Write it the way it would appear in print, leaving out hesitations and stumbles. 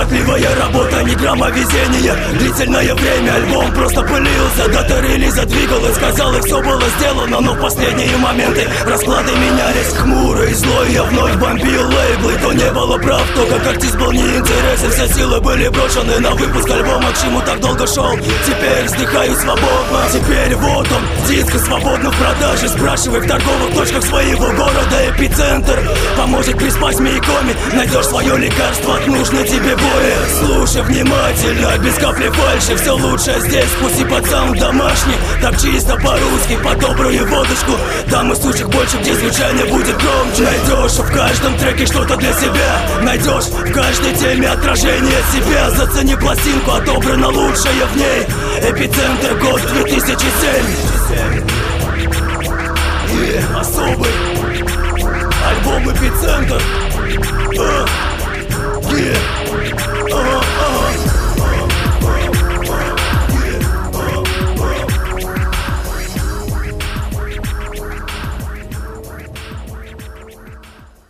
Кропотливая работа, ни грамма везения. Длительное время альбом просто пылился. Дата релиза двигалась, казалось, все было сделано. Но в последние моменты расклады менялись. Хмурый и злой я вновь бомбил лейблы. То не было прав, то как артист был неинтересен. Все силы были брошены на выпуск альбома. К чему так долго шел? Теперь вздыхаю свободно. Теперь вот он, диск свободно в продаже. Спрашивай в торговых точках своего города. Эпицентр поможет при спазме и коме. Найдешь свое лекарство от нужной тебе боли. Слушай внимательно, без капли фальши. Все лучшее здесь, пусть и под саунд домашний. Так чисто по-русски, по добрую водочку. Там и случаев больше, где звучание будет громче. Найдешь в каждом треке что-то для себя. Найдешь в каждой теме отражение себя. Зацени пластинку, отобрано лучшее в ней. Эпицентр, год 2007. Особый.